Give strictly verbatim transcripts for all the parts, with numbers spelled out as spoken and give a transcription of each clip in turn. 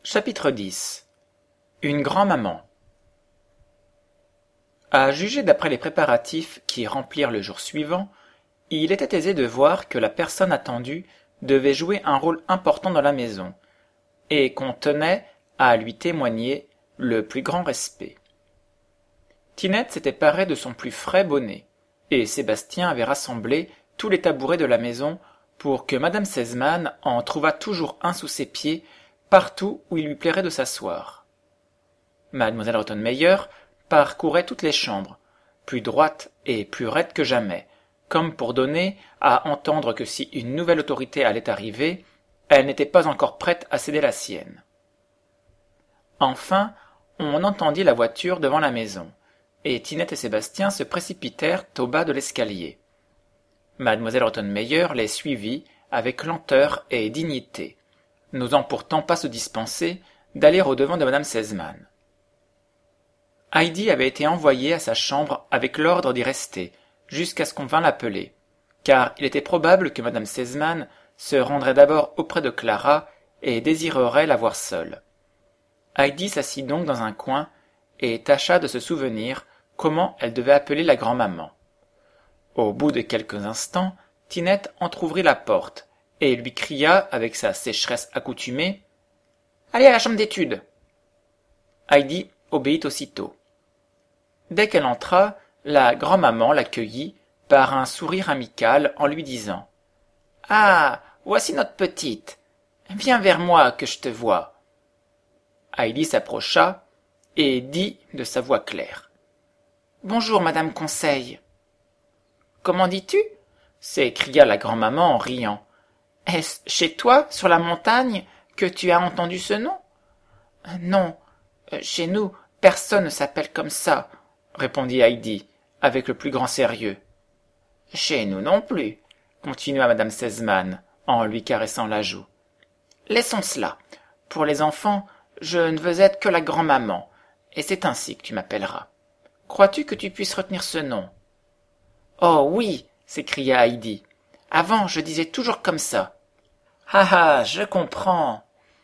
Chapitre dix. Une grand-maman. À juger d'après les préparatifs qui remplirent le jour suivant, il était aisé de voir que la personne attendue devait jouer un rôle important dans la maison, et qu'on tenait à lui témoigner le plus grand respect. Tinette s'était parée de son plus frais bonnet, et Sébastien avait rassemblé tous les tabourets de la maison pour que madame Sesemann en trouvât toujours un sous ses pieds, partout où il lui plairait de s'asseoir. Mademoiselle Rottenmeier parcourait toutes les chambres, plus droite et plus raide que jamais, comme pour donner à entendre que si une nouvelle autorité allait arriver, elle n'était pas encore prête à céder la sienne. Enfin, on entendit la voiture devant la maison, et Tinette et Sébastien se précipitèrent au bas de l'escalier. Mademoiselle Rottenmeier les suivit avec lenteur et dignité, n'osant pourtant pas se dispenser d'aller au-devant de madame Sesemann. Heidi avait été envoyée à sa chambre avec l'ordre d'y rester, jusqu'à ce qu'on vînt l'appeler, car il était probable que madame Sesemann se rendrait d'abord auprès de Clara et désirerait la voir seule. Heidi s'assit donc dans un coin et tâcha de se souvenir comment elle devait appeler la grand-maman. Au bout de quelques instants, Tinette entr'ouvrit la porte et lui cria avec sa sécheresse accoutumée « Allez à la chambre d'études !» Heidi obéit aussitôt. Dès qu'elle entra, la grand-maman l'accueillit par un sourire amical en lui disant « Ah, voici notre petite. Viens vers moi que je te voie. » Heidi s'approcha et dit de sa voix claire « Bonjour, madame Conseil. »« Comment dis-tu » s'écria la grand-maman en riant. « Est-ce chez toi, sur la montagne, que tu as entendu ce nom ?»« Non, chez nous, personne ne s'appelle comme ça, » répondit Heidi, avec le plus grand sérieux. « Chez nous non plus, » continua madame Sesemann, en lui caressant la joue. « Laissons cela. Pour les enfants, je ne veux être que la grand-maman, et c'est ainsi que tu m'appelleras. Crois-tu que tu puisses retenir ce nom ?»« Oh oui !» s'écria Heidi. « Avant, je disais toujours comme ça. »« Ah ah, je comprends !»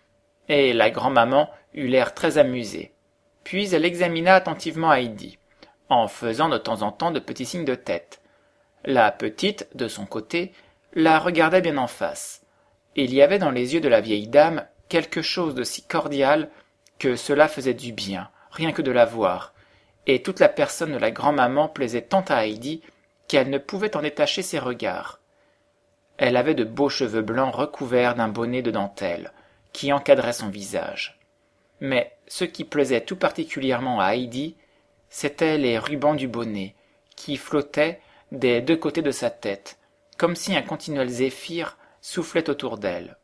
Et la grand-maman eut l'air très amusée. Puis elle examina attentivement Heidi, en faisant de temps en temps de petits signes de tête. La petite, de son côté, la regardait bien en face. Il y avait dans les yeux de la vieille dame quelque chose de si cordial que cela faisait du bien, rien que de la voir, et toute la personne de la grand-maman plaisait tant à Heidi qu'elle ne pouvait en détacher ses regards. Elle avait de beaux cheveux blancs recouverts d'un bonnet de dentelle, qui encadrait son visage. Mais ce qui plaisait tout particulièrement à Heidi, c'étaient les rubans du bonnet, qui flottaient des deux côtés de sa tête, comme si un continuel zéphyr soufflait autour d'elle.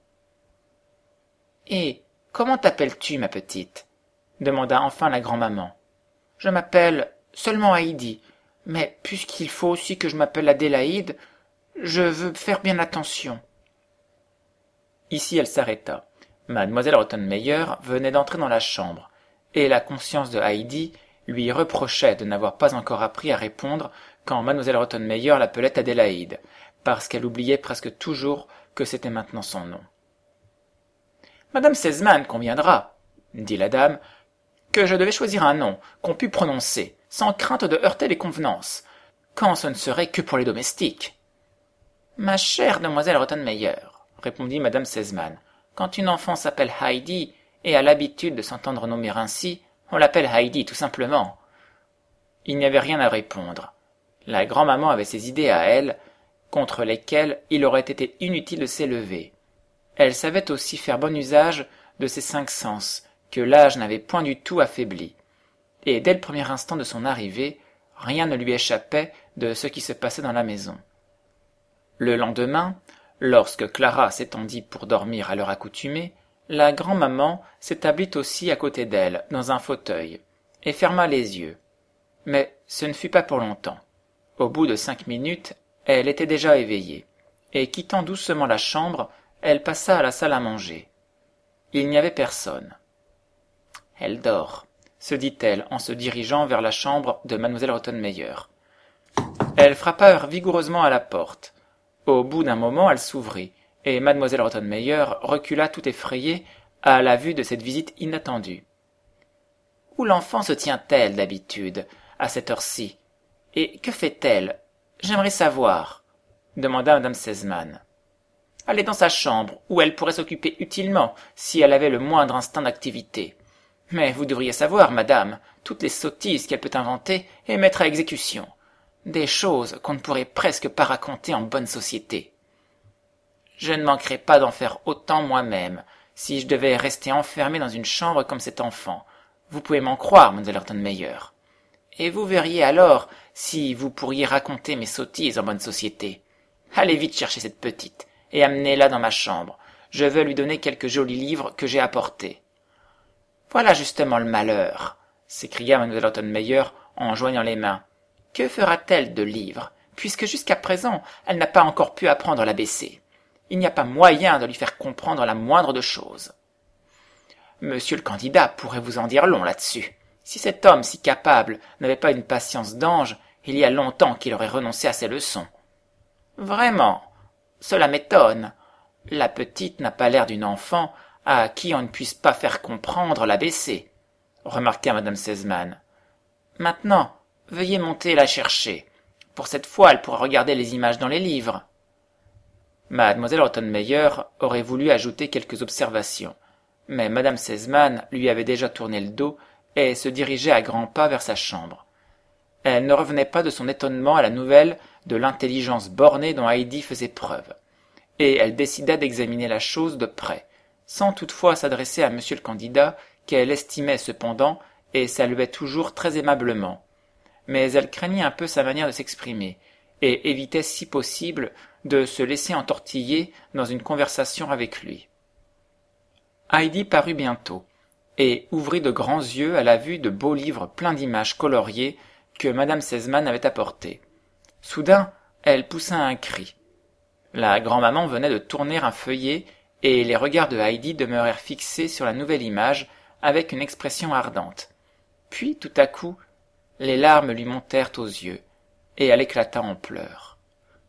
« Et comment t'appelles-tu, ma petite ?» demanda enfin la grand-maman. « Je m'appelle seulement Heidi, mais puisqu'il faut aussi que je m'appelle Adélaïde, je veux faire bien attention. » Ici elle s'arrêta. Mademoiselle Rottenmeier venait d'entrer dans la chambre, et la conscience de Heidi lui reprochait de n'avoir pas encore appris à répondre quand mademoiselle Rottenmeier l'appelait Adélaïde, parce qu'elle oubliait presque toujours que c'était maintenant son nom. « Madame Sesemann conviendra, » dit la dame, « que je devais choisir un nom qu'on pût prononcer, sans crainte de heurter les convenances, quand ce ne serait que pour les domestiques. »« Ma chère demoiselle Rottenmeier, » répondit madame Sesemann, « quand une enfant s'appelle Heidi et a l'habitude de s'entendre nommer ainsi, on l'appelle Heidi tout simplement. » Il n'y avait rien à répondre. La grand-maman avait ses idées à elle, contre lesquelles il aurait été inutile de s'élever. Elle savait aussi faire bon usage de ses cinq sens, que l'âge n'avait point du tout affaiblis. Et dès le premier instant de son arrivée, rien ne lui échappait de ce qui se passait dans la maison. Le lendemain, lorsque Clara s'étendit pour dormir à l'heure accoutumée, la grand-maman s'établit aussi à côté d'elle, dans un fauteuil, et ferma les yeux. Mais ce ne fut pas pour longtemps. Au bout de cinq minutes, elle était déjà éveillée, et quittant doucement la chambre, elle passa à la salle à manger. Il n'y avait personne. « Elle dort », se dit-elle en se dirigeant vers la chambre de mademoiselle Rottenmeier. Elle frappa vigoureusement à la porte. Au bout d'un moment, elle s'ouvrit, et mademoiselle Rottenmeier recula tout effrayée à la vue de cette visite inattendue. Où l'enfant se tient-elle d'habitude, à cette heure-ci? Et que fait-elle? J'aimerais savoir, demanda madame Sesemann. Elle est dans sa chambre, où elle pourrait s'occuper utilement, si elle avait le moindre instinct d'activité. Mais vous devriez savoir, madame, toutes les sottises qu'elle peut inventer et mettre à exécution. Des choses qu'on ne pourrait presque pas raconter en bonne société. Je ne manquerais pas d'en faire autant moi-même, si je devais rester enfermé dans une chambre comme cet enfant. Vous pouvez m'en croire, mademoiselle Rottenmeier. Et vous verriez alors si vous pourriez raconter mes sottises en bonne société. Allez vite chercher cette petite, et amenez-la dans ma chambre. Je veux lui donner quelques jolis livres que j'ai apportés. Voilà justement le malheur, s'écria mademoiselle Rottenmeier en joignant les mains. Que fera-t-elle de livres, puisque jusqu'à présent elle n'a pas encore pu apprendre l'A B C? Il n'y a pas moyen de lui faire comprendre la moindre de choses. Monsieur le candidat pourrait vous en dire long là-dessus. Si cet homme si capable n'avait pas une patience d'ange, il y a longtemps qu'il aurait renoncé à ses leçons. Vraiment, cela m'étonne. La petite n'a pas l'air d'une enfant à qui on ne puisse pas faire comprendre l'A B C, remarqua madame Sesemann. Maintenant, veuillez monter la chercher. Pour cette fois, elle pourra regarder les images dans les livres. Mademoiselle Rottenmeier aurait voulu ajouter quelques observations, mais madame Sesemann lui avait déjà tourné le dos et se dirigeait à grands pas vers sa chambre. Elle ne revenait pas de son étonnement à la nouvelle de l'intelligence bornée dont Heidi faisait preuve, et elle décida d'examiner la chose de près, sans toutefois s'adresser à monsieur le candidat, qu'elle estimait cependant et saluait toujours très aimablement. Mais elle craignait un peu sa manière de s'exprimer, et évitait si possible de se laisser entortiller dans une conversation avec lui. Heidi parut bientôt, et ouvrit de grands yeux à la vue de beaux livres pleins d'images coloriées que madame Sesemann avait apportés. Soudain, elle poussa un cri. La grand-maman venait de tourner un feuillet, et les regards de Heidi demeurèrent fixés sur la nouvelle image avec une expression ardente. Puis, tout à coup, les larmes lui montèrent aux yeux, et elle éclata en pleurs.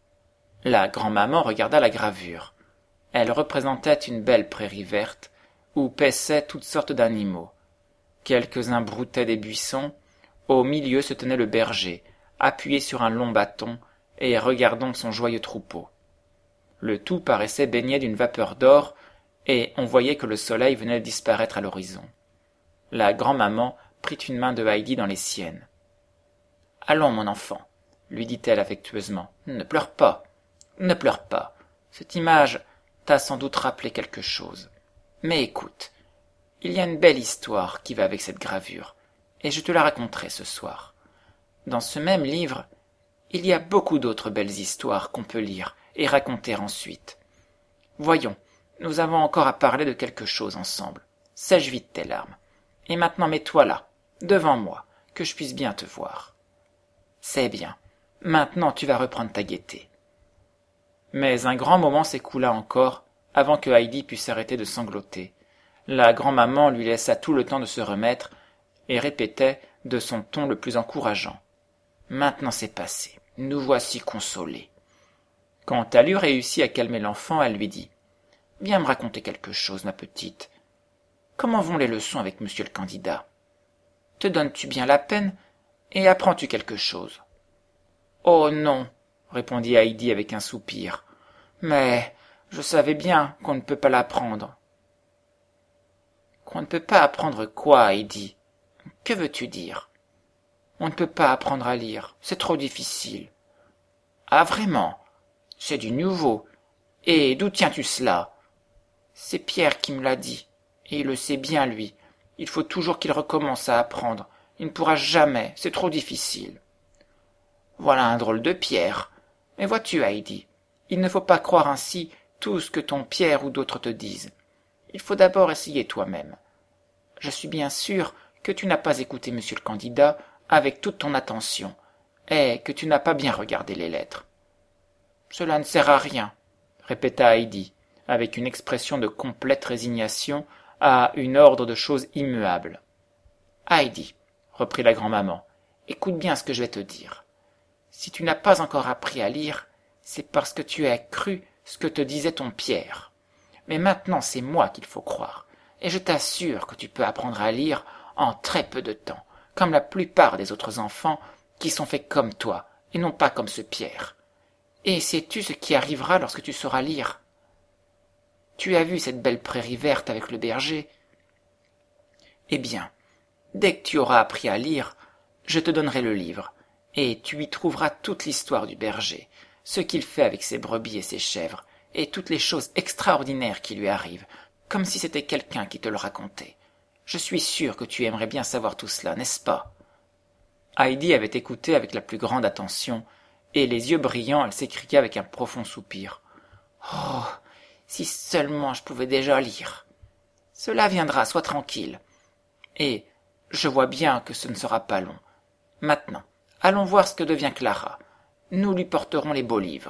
La grand-maman regarda la gravure. Elle représentait une belle prairie verte, où paissaient toutes sortes d'animaux. Quelques-uns broutaient des buissons, au milieu se tenait le berger, appuyé sur un long bâton et regardant son joyeux troupeau. Le tout paraissait baigné d'une vapeur d'or, et on voyait que le soleil venait de disparaître à l'horizon. La grand-maman prit une main de Heidi dans les siennes. « Allons, mon enfant, » lui dit-elle affectueusement, « ne pleure pas, ne pleure pas. Cette image t'a sans doute rappelé quelque chose. Mais écoute, il y a une belle histoire qui va avec cette gravure, et je te la raconterai ce soir. Dans ce même livre, il y a beaucoup d'autres belles histoires qu'on peut lire et raconter ensuite. Voyons, nous avons encore à parler de quelque chose ensemble. Sèche vite tes larmes. Et maintenant mets-toi là, devant moi, que je puisse bien te voir. C'est bien. Maintenant tu vas reprendre ta gaieté. Mais un grand moment s'écoula encore avant que Heidi pût s'arrêter de sangloter. La grand-maman lui laissa tout le temps de se remettre et répétait de son ton le plus encourageant. « Maintenant c'est passé, nous voici consolés. » Quand elle eut réussi à calmer l'enfant, elle lui dit « Viens me raconter quelque chose, ma petite. Comment vont les leçons avec monsieur le candidat? Te donnes-tu bien la peine et apprends-tu quelque chose ?»« Oh non, » répondit Heidi avec un soupir. « Mais je savais bien qu'on ne peut pas l'apprendre. »« Qu'on ne peut pas apprendre quoi, Heidi? Que veux-tu dire? »« On ne peut pas apprendre à lire, c'est trop difficile. »« Ah vraiment? C'est du nouveau. Et d'où tiens-tu cela? »« C'est Pierre qui me l'a dit, et il le sait bien, lui. Il faut toujours qu'il recommence à apprendre. Il ne pourra jamais, c'est trop difficile. » Voilà un drôle de Pierre. Mais vois-tu, Heidi, il ne faut pas croire ainsi tout ce que ton Pierre ou d'autres te disent. Il faut d'abord essayer toi-même. Je suis bien sûr que tu n'as pas écouté monsieur le candidat avec toute ton attention, et que tu n'as pas bien regardé les lettres. « Cela ne sert à rien, » répéta Heidi, avec une expression de complète résignation à une ordre de choses immuables. « Heidi, » reprit la grand-maman, « écoute bien ce que je vais te dire. Si tu n'as pas encore appris à lire, c'est parce que tu as cru ce que te disait ton Pierre. Mais maintenant c'est moi qu'il faut croire. et je t'assure que tu peux apprendre à lire en très peu de temps, comme la plupart des autres enfants qui sont faits comme toi, et non pas comme ce Pierre. Et sais-tu ce qui arrivera lorsque tu sauras lire? Tu as vu cette belle prairie verte avec le berger? Eh bien, dès que tu auras appris à lire, je te donnerai le livre, et tu y trouveras toute l'histoire du berger, ce qu'il fait avec ses brebis et ses chèvres, et toutes les choses extraordinaires qui lui arrivent, comme si c'était quelqu'un qui te le racontait. Je suis sûr que tu aimerais bien savoir tout cela, n'est-ce pas? Heidi avait écouté avec la plus grande attention, et les yeux brillants, elle s'écria avec un profond soupir. « Oh, si seulement je pouvais déjà lire! Cela viendra, sois tranquille. Et je vois bien que ce ne sera pas long. Maintenant, allons voir ce que devient Clara. Nous lui porterons les beaux livres. »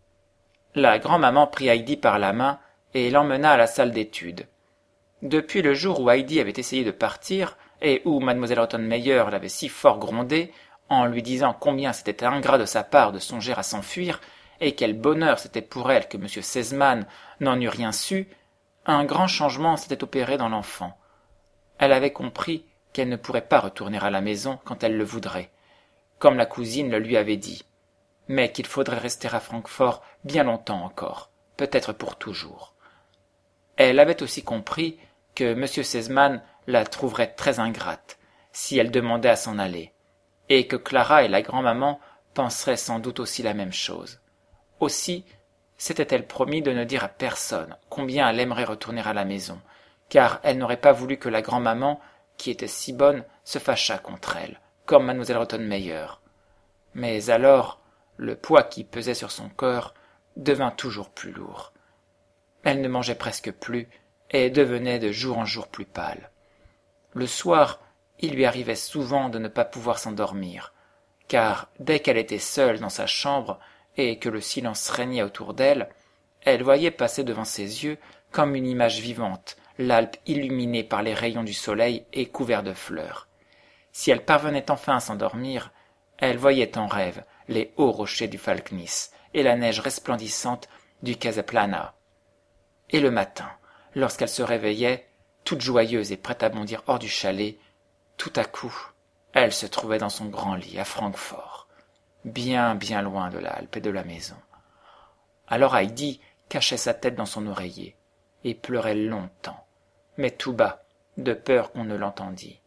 La grand-maman prit Heidi par la main et l'emmena à la salle d'études. Depuis le jour où Heidi avait essayé de partir, et où mademoiselle Rottenmeier l'avait si fort grondée, en lui disant combien c'était ingrat de sa part de songer à s'enfuir, et quel bonheur c'était pour elle que M. Sesemann n'en eût rien su, un grand changement s'était opéré dans l'enfant. Elle avait compris qu'elle ne pourrait pas retourner à la maison quand elle le voudrait, comme la cousine le lui avait dit, mais qu'il faudrait rester à Francfort bien longtemps encore, peut-être pour toujours. Elle avait aussi compris que M. Sesemann la trouverait très ingrate si elle demandait à s'en aller, et que Clara et la grand-maman penseraient sans doute aussi la même chose. Aussi s'était-elle promis de ne dire à personne combien elle aimerait retourner à la maison, car elle n'aurait pas voulu que la grand-maman, qui était si bonne, se fâchât contre elle, comme mademoiselle Rottenmeier. Mais alors, le poids qui pesait sur son cœur devint toujours plus lourd. Elle ne mangeait presque plus, et devenait de jour en jour plus pâle. Le soir, il lui arrivait souvent de ne pas pouvoir s'endormir, car dès qu'elle était seule dans sa chambre et que le silence régnait autour d'elle, elle voyait passer devant ses yeux, comme une image vivante, l'Alpe illuminée par les rayons du soleil et couverte de fleurs. Si elle parvenait enfin à s'endormir, elle voyait en rêve les hauts rochers du Falknis et la neige resplendissante du Casaplana. Et le matin, lorsqu'elle se réveillait, toute joyeuse et prête à bondir hors du chalet, tout à coup, elle se trouvait dans son grand lit à Francfort, bien bien loin de l'Alpe et de la maison. Alors Heidi cachait sa tête dans son oreiller et pleurait longtemps, mais tout bas, de peur qu'on ne l'entendît.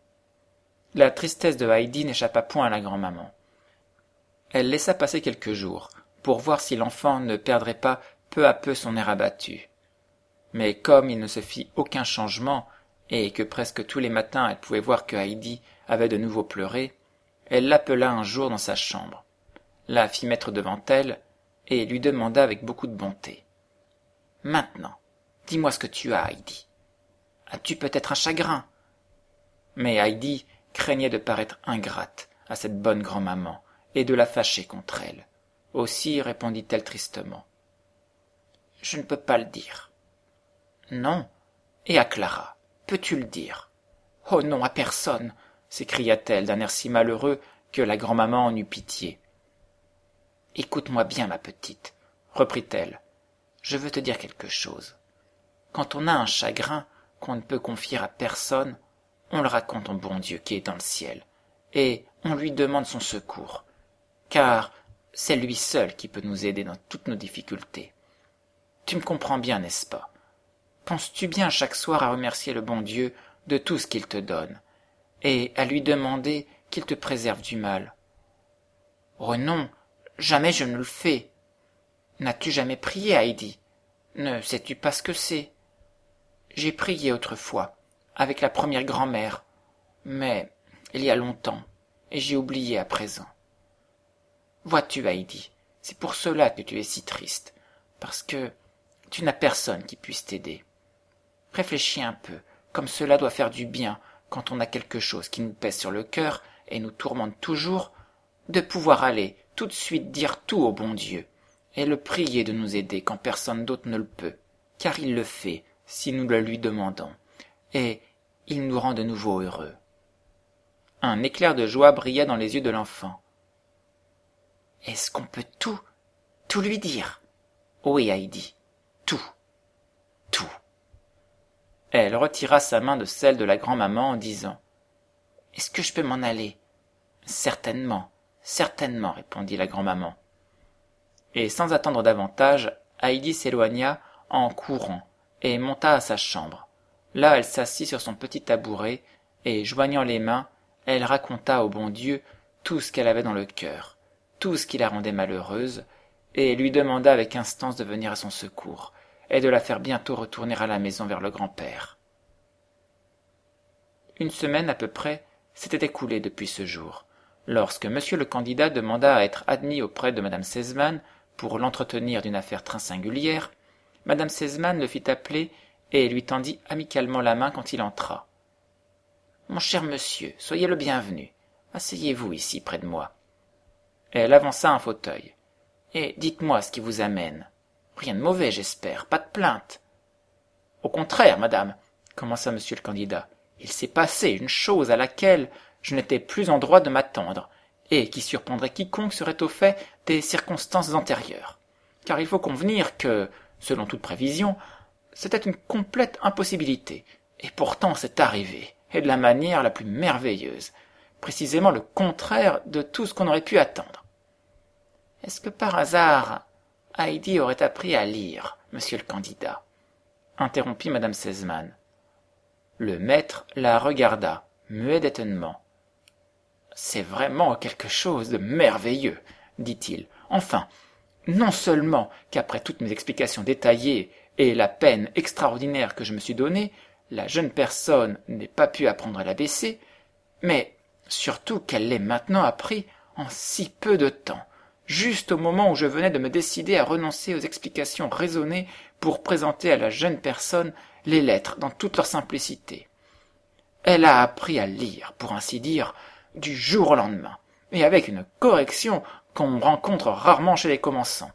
La tristesse de Heidi n'échappa point à la grand-maman. Elle laissa passer quelques jours pour voir si l'enfant ne perdrait pas peu à peu son air abattu. Mais comme il ne se fit aucun changement, et que presque tous les matins elle pouvait voir que Heidi avait de nouveau pleuré, elle l'appela un jour dans sa chambre, la fit mettre devant elle, et lui demanda avec beaucoup de bonté. « Maintenant, dis-moi ce que tu as, Heidi. As-tu peut-être un chagrin ?» Mais Heidi craignait de paraître ingrate à cette bonne grand-maman, et de la fâcher contre elle. Aussi répondit-elle tristement. « Je ne peux pas le dire. »« Non. Et à Clara, peux-tu le dire ?»« Oh non, à personne !» s'écria-t-elle d'un air si malheureux que la grand-maman en eut pitié. « Écoute-moi bien, ma petite, » reprit-elle. « Je veux te dire quelque chose. Quand on a un chagrin qu'on ne peut confier à personne, on le raconte au bon Dieu qui est dans le ciel, et on lui demande son secours, car c'est lui seul qui peut nous aider dans toutes nos difficultés. Tu me comprends bien, n'est-ce pas? Penses-tu bien chaque soir à remercier le bon Dieu de tout ce qu'il te donne, et à lui demander qu'il te préserve du mal? Oh non, jamais je ne le fais. N'as-tu jamais prié, Heidi? Ne sais-tu pas ce que c'est? J'ai prié autrefois, avec la première grand-mère, mais il y a longtemps, et j'ai oublié à présent. Vois-tu, Heidi, c'est pour cela que tu es si triste, parce que tu n'as personne qui puisse t'aider. Réfléchis un peu, comme cela doit faire du bien quand on a quelque chose qui nous pèse sur le cœur et nous tourmente toujours, de pouvoir aller tout de suite dire tout au bon Dieu, et le prier de nous aider quand personne d'autre ne le peut, car il le fait si nous le lui demandons, et il nous rend de nouveau heureux. Un éclair de joie brilla dans les yeux de l'enfant. « Est-ce qu'on peut tout, tout lui dire ?»« Oui, Heidi, tout, tout. » Elle retira sa main de celle de la grand-maman en disant « Est-ce que je peux m'en aller ?»« Certainement, certainement, répondit la grand-maman. Et sans attendre davantage, Heidi s'éloigna en courant et monta à sa chambre. Là, elle s'assit sur son petit tabouret et, joignant les mains, elle raconta au bon Dieu tout ce qu'elle avait dans le cœur, tout ce qui la rendait malheureuse, et lui demanda avec instance de venir à son secours et de la faire bientôt retourner à la maison vers le grand-père. Une semaine à peu près s'était écoulée depuis ce jour, lorsque monsieur le candidat demanda à être admis auprès de madame Sesemann pour l'entretenir d'une affaire très singulière. Madame Sesemann le fit appeler et lui tendit amicalement la main quand il entra. « Mon cher monsieur, soyez le bienvenu. Asseyez-vous ici près de moi. » Elle avança un fauteuil. « Et dites-moi ce qui vous amène. Rien de mauvais, j'espère, pas de plainte. »« Au contraire, madame, » commença monsieur le candidat, « il s'est passé une chose à laquelle je n'étais plus en droit de m'attendre, et qui surprendrait quiconque serait au fait des circonstances antérieures. Car il faut convenir que, selon toute prévision, c'était une complète impossibilité, et pourtant c'est arrivé, et de la manière la plus merveilleuse, précisément le contraire de tout ce qu'on aurait pu attendre. Est-ce que par hasard Heidi aurait appris à lire, monsieur le candidat ? Interrompit madame Sesemann. Le maître la regarda, muet d'étonnement. C'est vraiment quelque chose de merveilleux, dit-il. Enfin, non seulement qu'après toutes mes explications détaillées et la peine extraordinaire que je me suis donnée, la jeune personne n'ait pas pu apprendre à l'A B C, mais surtout qu'elle l'ait maintenant appris en si peu de temps, juste au moment où je venais de me décider à renoncer aux explications raisonnées pour présenter à la jeune personne les lettres dans toute leur simplicité. Elle a appris à lire, pour ainsi dire, du jour au lendemain, et avec une correction qu'on rencontre rarement chez les commençants.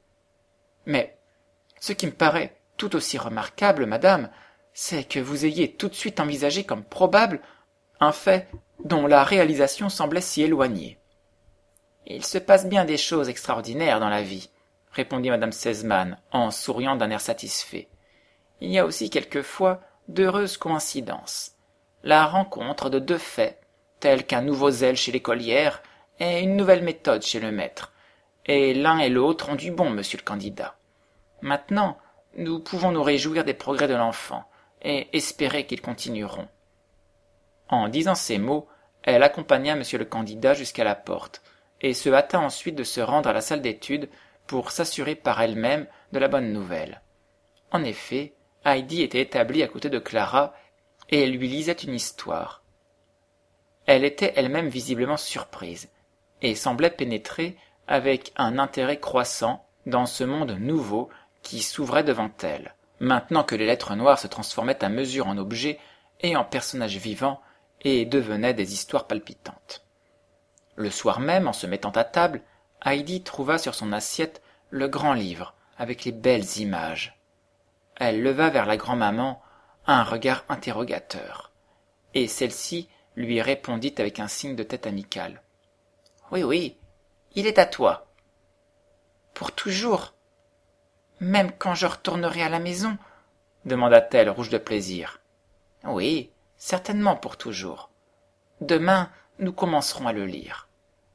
Mais ce qui me paraît tout aussi remarquable, madame, c'est que vous ayez tout de suite envisagé comme probable un fait dont la réalisation semblait si éloignée. « Il se passe bien des choses extraordinaires dans la vie, » répondit madame Sesemann en souriant d'un air satisfait. « Il y a aussi quelquefois d'heureuses coïncidences. La rencontre de deux faits, tels qu'un nouveau zèle chez l'écolière et une nouvelle méthode chez le maître, et l'un et l'autre ont du bon, monsieur le candidat. Maintenant, nous pouvons nous réjouir des progrès de l'enfant, et espérer qu'ils continueront. » En disant ces mots, elle accompagna monsieur le candidat jusqu'à la porte, et se hâta ensuite de se rendre à la salle d'études pour s'assurer par elle-même de la bonne nouvelle. En effet, Heidi était établie à côté de Clara, et elle lui lisait une histoire. Elle était elle-même visiblement surprise, et semblait pénétrer avec un intérêt croissant dans ce monde nouveau qui s'ouvrait devant elle, maintenant que les lettres noires se transformaient à mesure en objets et en personnages vivants et devenaient des histoires palpitantes. Le soir même, en se mettant à table, Heidi trouva sur son assiette le grand livre avec les belles images. Elle leva vers la grand-maman un regard interrogateur, et celle-ci lui répondit avec un signe de tête amical. « Oui, oui, il est à toi. »« Pour toujours ? Même quand je retournerai à la maison ?» demanda-t-elle, rouge de plaisir. « Oui, certainement pour toujours. Demain, nous commencerons à le lire. »«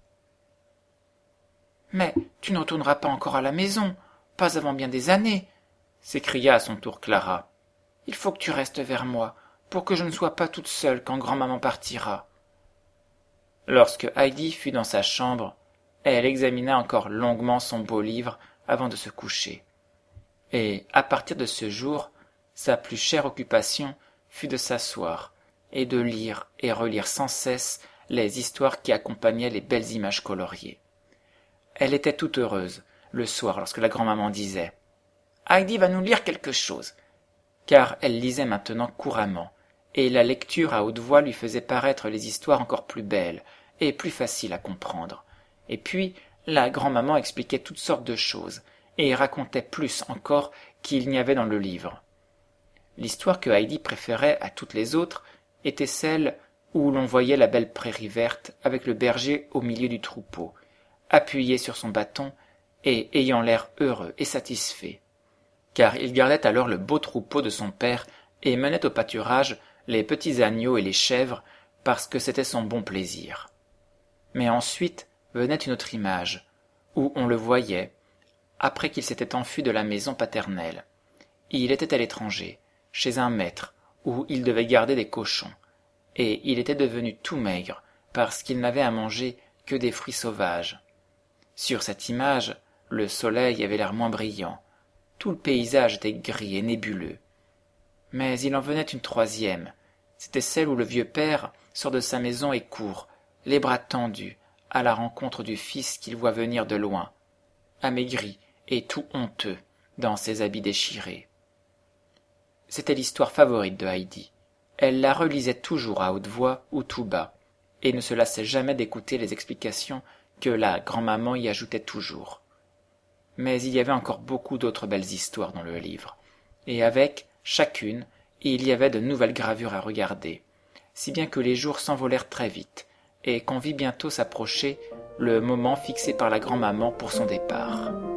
Mais tu ne retourneras pas encore à la maison, pas avant bien des années !» s'écria à son tour Clara. « Il faut que tu restes vers moi, pour que je ne sois pas toute seule quand grand-maman partira. » Lorsque Heidi fut dans sa chambre, elle examina encore longuement son beau livre avant de se coucher. Et, à partir de ce jour, sa plus chère occupation fut de s'asseoir et de lire et relire sans cesse les histoires qui accompagnaient les belles images coloriées. Elle était toute heureuse, le soir, lorsque la grand-maman disait « Heidi va nous lire quelque chose », car elle lisait maintenant couramment, et la lecture à haute voix lui faisait paraître les histoires encore plus belles et plus faciles à comprendre. Et puis, la grand-maman expliquait toutes sortes de choses, et racontait plus encore qu'il n'y avait dans le livre. L'histoire que Heidi préférait à toutes les autres était celle où l'on voyait la belle prairie verte avec le berger au milieu du troupeau, appuyé sur son bâton et ayant l'air heureux et satisfait, car il gardait alors le beau troupeau de son père et menait au pâturage les petits agneaux et les chèvres parce que c'était son bon plaisir. Mais ensuite venait une autre image, où on le voyait, après qu'il s'était enfui de la maison paternelle. Il était à l'étranger, chez un maître, où il devait garder des cochons, et il était devenu tout maigre, parce qu'il n'avait à manger que des fruits sauvages. Sur cette image, le soleil avait l'air moins brillant, tout le paysage était gris et nébuleux. Mais il en venait une troisième, c'était celle où le vieux père sort de sa maison et court, les bras tendus, à la rencontre du fils qu'il voit venir de loin, amaigri et tout honteux, dans ses habits déchirés. C'était l'histoire favorite de Heidi. Elle la relisait toujours à haute voix ou tout bas, et ne se lassait jamais d'écouter les explications que la grand-maman y ajoutait toujours. Mais il y avait encore beaucoup d'autres belles histoires dans le livre, et avec chacune, il y avait de nouvelles gravures à regarder, si bien que les jours s'envolèrent très vite, et qu'on vit bientôt s'approcher le moment fixé par la grand-maman pour son départ.